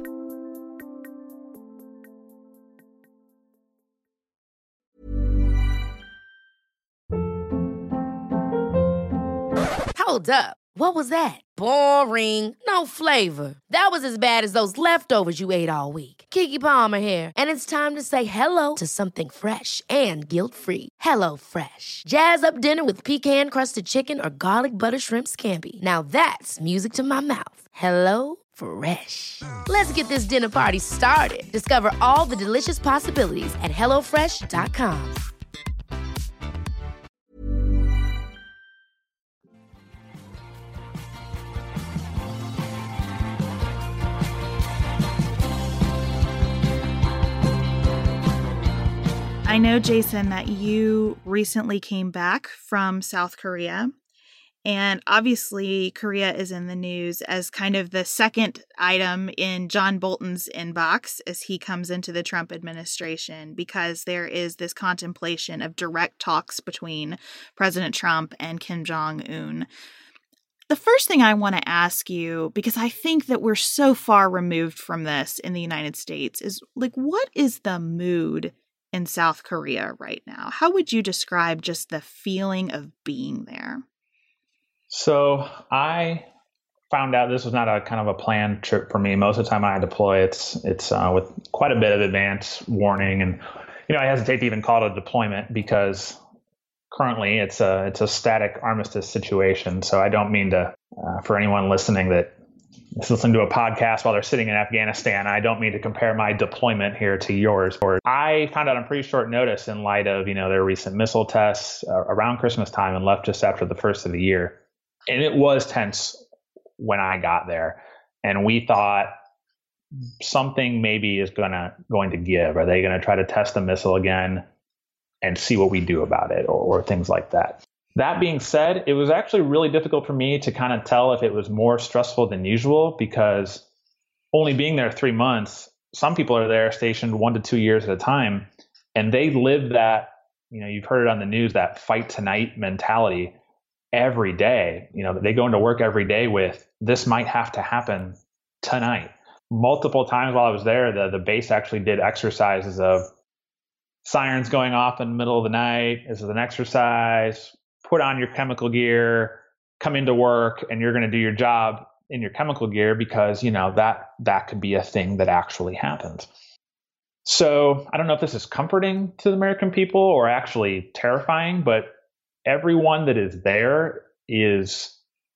Hold up. What was that? Boring. No flavor. That was as bad as those leftovers you ate all week. Keke Palmer here, and it's time to say hello to something fresh and guilt-free. Hello Fresh. Jazz up dinner with pecan-crusted chicken or garlic butter shrimp scampi. Now that's music to my mouth. Hello Fresh. Let's get this dinner party started. Discover all the delicious possibilities at hello fresh dot com. I know, Jason, that you recently came back from South Korea, And obviously, Korea is in the news as kind of the second item in John Bolton's inbox as he comes into the Trump administration, because there is this contemplation of direct talks between President Trump and Kim Jong-un. The first thing I want to ask you, because I think that we're so far removed from this in the United States, is like, what is the mood in South Korea right now? How would you describe just the feeling of being there? So I found out this was not a kind of a planned trip for me. Most of the time I deploy, it's it's uh, with quite a bit of advance warning, and you know I hesitate to even call it a deployment because currently it's a it's a static armistice situation. So I don't mean to uh, for anyone listening that is listening to a podcast while they're sitting in Afghanistan, I don't mean to compare my deployment here to yours. Or I found out on pretty short notice in light of you know their recent missile tests uh, around Christmas time and left just after the first of the year. And it was tense when I got there, and we thought something maybe is gonna going to give. Are they going to try to test the missile again and see what we do about it, or, or things like that? That being said, it was actually really difficult for me to kind of tell if it was more stressful than usual, because only being there three months, some people are there stationed one to two years at a time, and they live that, you know, you've heard it on the news, that fight tonight mentality every day. You know, they go into work every day with, this might have to happen tonight. Multiple times while I was there, the, the base actually did exercises of sirens going off in the middle of the night. This is an exercise. Put on your chemical gear, come into work, and you're going to do your job in your chemical gear, because, you know, that that could be a thing that actually happens. So I don't know if this is comforting to the American people or actually terrifying, but everyone that is there is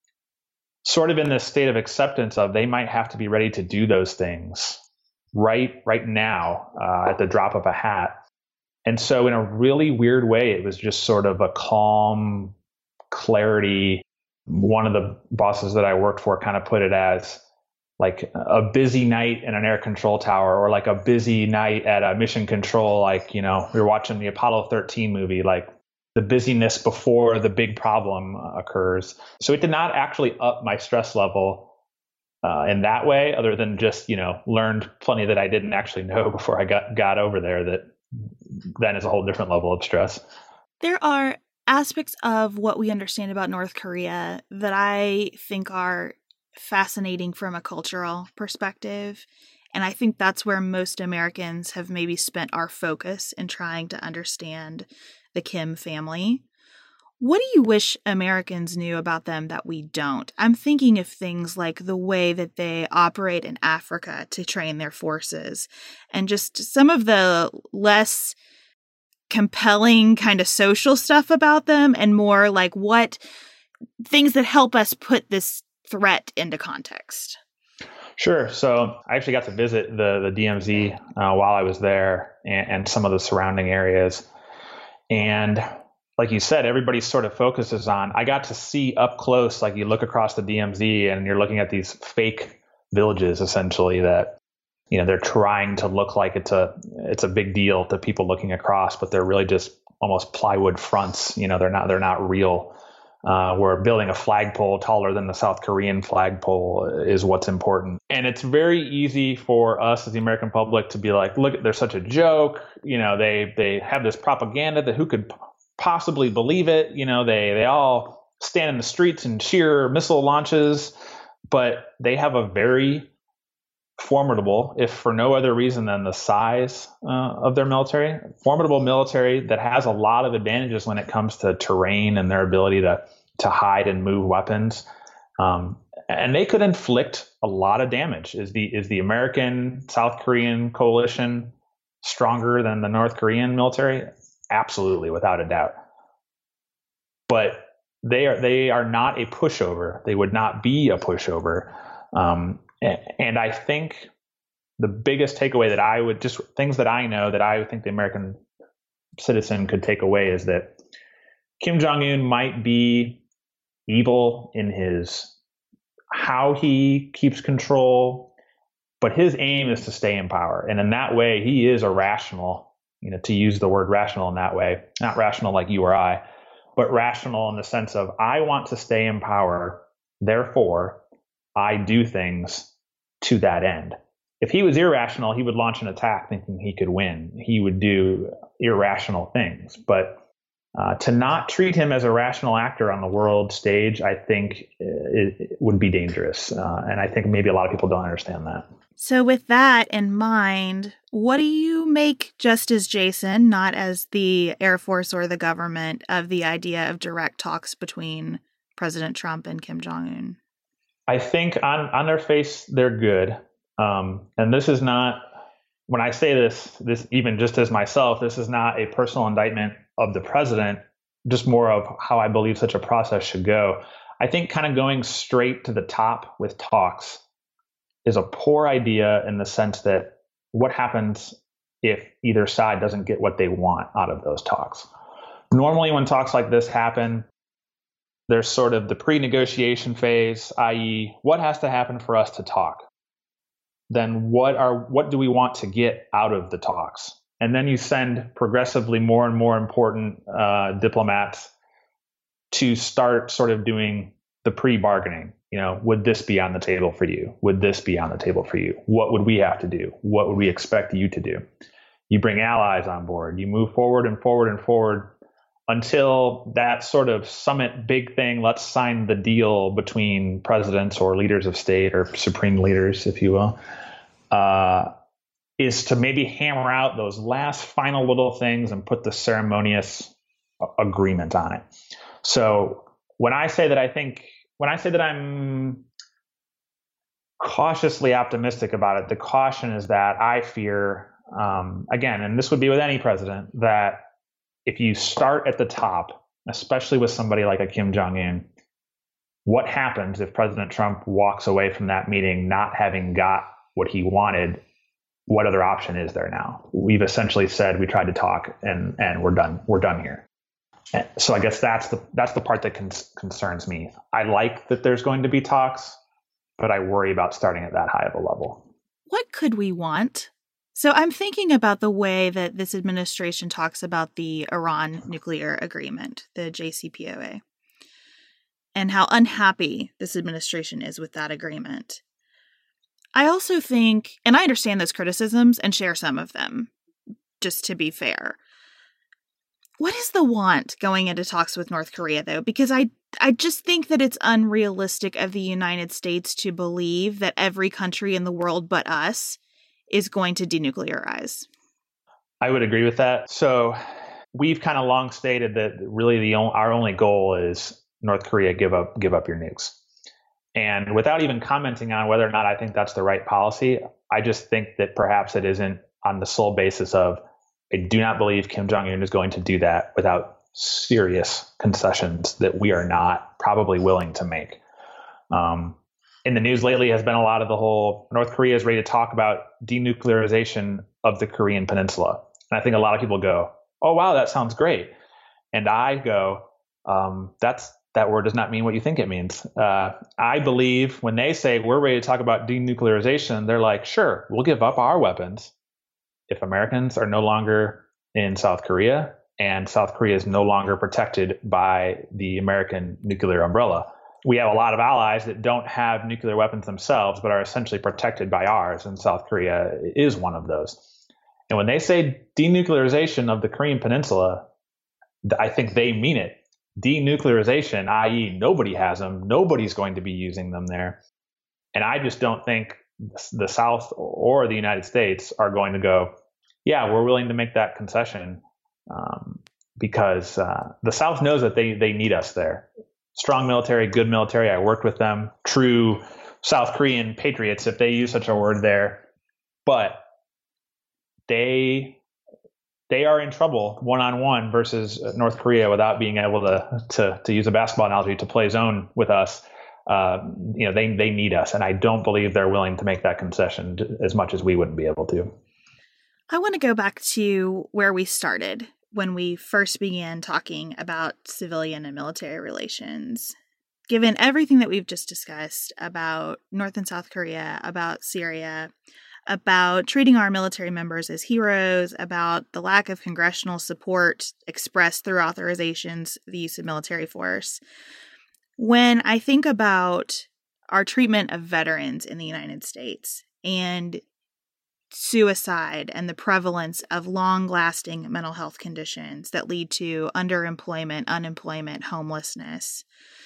sort of in this state of acceptance of they might have to be ready to do those things right right now uh, at the drop of a hat. And so in a really weird way, it was just sort of a calm clarity. One of the bosses that I worked for kind of put it as like a busy night in an air control tower, or like a busy night at a mission control. Like, you know, we were watching the Apollo thirteen movie, like the busyness before the big problem uh, occurs. So it did not actually up my stress level uh, in that way, other than just, you know, learned plenty that I didn't actually know before I got, got over there, that then is a whole different level of stress. There are aspects of what we understand about North Korea that I think are fascinating from a cultural perspective. And I think that's where most Americans have maybe spent our focus in trying to understand the Kim family. What do you wish Americans knew about them that we don't? I'm thinking of things like the way that they operate in Africa to train their forces, and just some of the less compelling kind of social stuff about them, and more like what things that help us put this threat into context. Sure. So I actually got to visit the, the D M Z uh, while I was there, and, and some of the surrounding areas. And like you said, everybody sort of focuses on, I got to see up close, like you look across the D M Z and you're looking at these fake villages, essentially, that, you know, they're trying to look like it's a, it's a big deal to people looking across, but they're really just almost plywood fronts. You know, they're not, they're not real. Uh, we're building a flagpole taller than the South Korean flagpole is what's important. And it's very easy for us as the American public to be like, look, they're such a joke. You know, they, they have this propaganda that who could possibly believe it? You know, they, they all stand in the streets and cheer missile launches, but they have a very formidable, if for no other reason than the size uh, of their military, formidable military that has a lot of advantages when it comes to terrain and their ability to to hide and move weapons. Um, and they could inflict a lot of damage. Is the is the American South Korean coalition stronger than the North Korean military? Absolutely, without a doubt. But they are they are not a pushover. They would not be a pushover. Um, And I think the biggest takeaway that I would just things that I know that I think the American citizen could take away is that Kim Jong-un might be evil in his how he keeps control, but his aim is to stay in power. And in that way, he is irrational, you know, to use the word rational in that way, not rational like you or I, but rational in the sense of I want to stay in power, therefore I do things to that end. If he was irrational, he would launch an attack thinking he could win. He would do irrational things. But uh, to not treat him as a rational actor on the world stage, I think it, it would be dangerous. Uh, and I think maybe a lot of people don't understand that. So with that in mind, what do you make, just as Jason, not as the Air Force or the government, of the idea of direct talks between President Trump and Kim Jong-un? I think on, on their face, they're good. Um, and this is not, when I say this, this even just as myself, this is not a personal indictment of the president, just more of how I believe such a process should go. I think kind of going straight to the top with talks is a poor idea in the sense that what happens if either side doesn't get what they want out of those talks? Normally when talks like this happen, there's sort of the pre-negotiation phase, that is what has to happen for us to talk? Then what are what do we want to get out of the talks? And then you send progressively more and more important uh, diplomats to start sort of doing the pre-bargaining. You know, would this be on the table for you? Would this be on the table for you? What would we have to do? What would we expect you to do? You bring allies on board. You move forward and forward and forward until that sort of summit big thing, let's sign the deal between presidents or leaders of state or supreme leaders, if you will, uh, is to maybe hammer out those last final little things and put the ceremonious agreement on it. So when I say that I think, when I say that I'm cautiously optimistic about it, the caution is that I fear, um, again, and this would be with any president, that if you start at the top, especially with somebody like a Kim Jong-un, what happens if President Trump walks away from that meeting not having got what he wanted? What other option is there now? We've essentially said we tried to talk and and we're done. We're done here. And so I guess that's the that's the part that con- concerns me. I like that there's going to be talks, but I worry about starting at that high of a level. What could we want? So I'm thinking about the way that this administration talks about the Iran nuclear agreement, the J C P O A, and how unhappy this administration is with that agreement. I also think, and I understand those criticisms and share some of them, just to be fair. What is the want going into talks with North Korea, though? Because I, I just think that it's unrealistic of the United States to believe that every country in the world but us is going to denuclearize. I would agree with that. So we've kind of long stated that really the only, our only goal is North Korea give up give up your nukes. And without even commenting on whether or not I think that's the right policy, I just think that perhaps it isn't on the sole basis of I do not believe Kim Jong-un is going to do that without serious concessions that we are not probably willing to make. Um, in the news lately has been a lot of the whole North Korea is ready to talk about denuclearization of the Korean Peninsula. And I think a lot of people go, oh, wow, that sounds great. And I go, um, that's that word does not mean what you think it means. Uh, I believe when they say we're ready to talk about denuclearization, they're like, sure, we'll give up our weapons if Americans are no longer in South Korea and South Korea is no longer protected by the American nuclear umbrella. We have a lot of allies that don't have nuclear weapons themselves, but are essentially protected by ours, and South Korea is one of those. And when they say denuclearization of the Korean Peninsula, I think they mean it. Denuclearization, that is nobody has them. Nobody's going to be using them there. And I just don't think the South or the United States are going to go, yeah, we're willing to make that concession um, because uh, the South knows that they, they need us there. Strong military, good military. I worked with them. True South Korean patriots, if they use such a word there. But they they are in trouble one-on-one versus North Korea without being able to, to, to use a basketball analogy, to play zone with us. Uh, you know, they, they need us. And I don't believe they're willing to make that concession as much as we wouldn't be able to. I want to go back to where we started when we first began talking about civilian and military relations. Given everything that we've just discussed about North and South Korea, about Syria, about treating our military members as heroes, about the lack of congressional support expressed through authorizations, the use of military force. When I think about our treatment of veterans in the United States and suicide and the prevalence of long-lasting mental health conditions that lead to underemployment, unemployment, homelessness,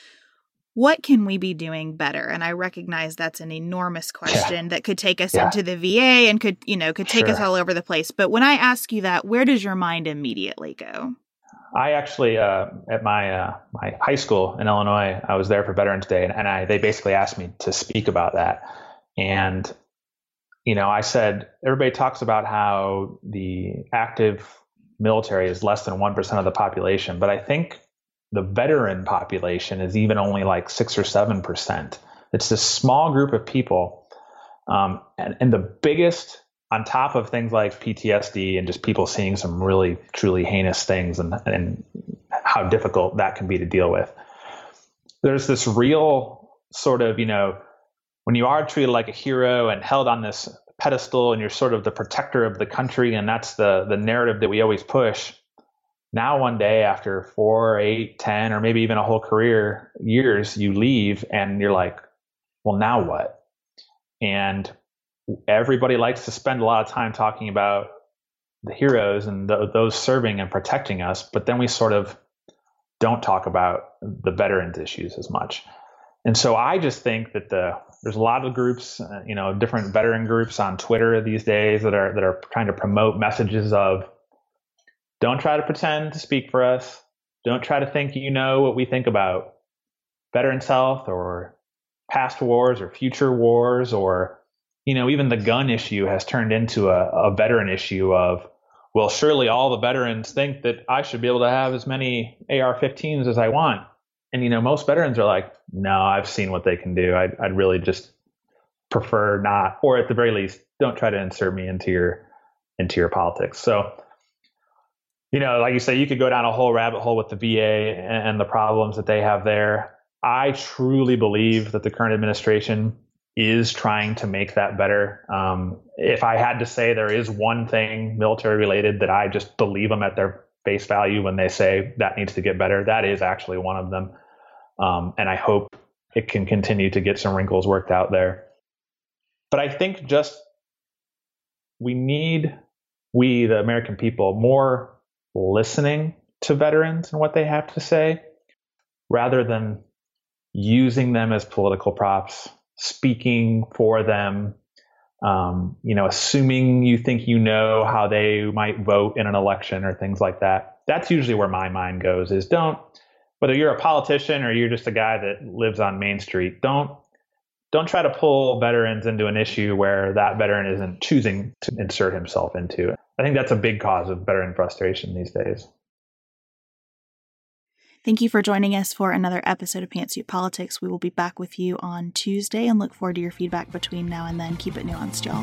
what can we be doing better? And I recognize that's an enormous question yeah. that could take us yeah. into the V A and could, you know, could take sure. us all over the place. But when I ask you that, where does your mind immediately go? I actually, uh, at my uh, my high school in Illinois, I was there for Veterans Day, and, and I they basically asked me to speak about that. And, you know, I said, everybody talks about how the active military is less than one percent of the population, but I think the veteran population is even only like six or seven percent. It's this small group of people. Um, and, and the biggest, on top of things like P T S D and just people seeing some really, truly heinous things and, and how difficult that can be to deal with, there's this real sort of, you know, when you are treated like a hero and held on this pedestal and you're sort of the protector of the country, and that's the the narrative that we always push. Now, one day after four, eight, ten, or maybe even a whole career years, you leave and you're like, well, now what? And everybody likes to spend a lot of time talking about the heroes and the, those serving and protecting us, but then we sort of don't talk about the veterans issues as much. And so I just think that the there's a lot of groups, uh, you know, different veteran groups on Twitter these days that are that are trying to promote messages of, don't try to pretend to speak for us. Don't try to think you know what we think about veterans' health or past wars or future wars, or, you know, even the gun issue has turned into a, a veteran issue of, well, surely all the veterans think that I should be able to have as many A R fifteens as I want. And, you know, most veterans are like, no, I've seen what they can do. I'd, I'd really just prefer not, or at the very least, don't try to insert me into your into your politics. So, you know, like you say, you could go down a whole rabbit hole with the V A and the problems that they have there. I truly believe that the current administration is trying to make that better. Um, if I had to say there is one thing military related that I just believe them at their face value when they say that needs to get better, that is actually one of them. Um, and I hope it can continue to get some wrinkles worked out there. But I think just we need, we, the American people, more listening to veterans and what they have to say, rather than using them as political props, speaking for them, um, you know, assuming you think you know how they might vote in an election or things like that. That's usually where my mind goes, is don't, whether you're a politician or you're just a guy that lives on Main Street, don't don't try to pull veterans into an issue where that veteran isn't choosing to insert himself into it. I think that's a big cause of veteran frustration these days. Thank you for joining us for another episode of Pantsuit Politics. We will be back with you on Tuesday and look forward to your feedback between now and then. Keep it nuanced, y'all.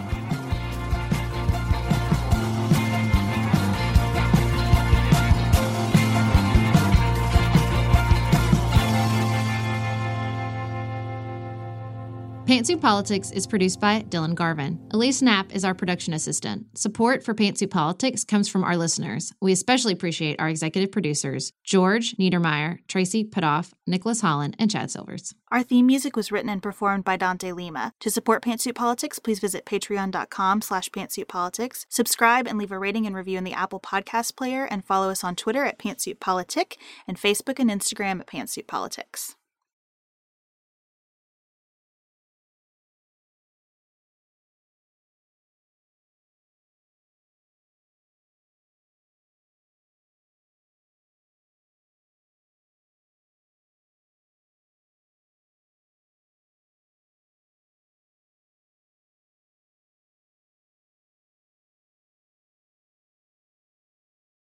Pantsuit Politics is produced by Dylan Garvin. Elise Knapp is our production assistant. Support for Pantsuit Politics comes from our listeners. We especially appreciate our executive producers, George Niedermeyer, Tracy Putoff, Nicholas Holland, and Chad Silvers. Our theme music was written and performed by Dante Lima. To support Pantsuit Politics, please visit patreon.com slash pantsuitpolitics. Subscribe and leave a rating and review in the Apple Podcast player, and follow us on Twitter at Pantsuit Politic and Facebook and Instagram at Pantsuit Politics.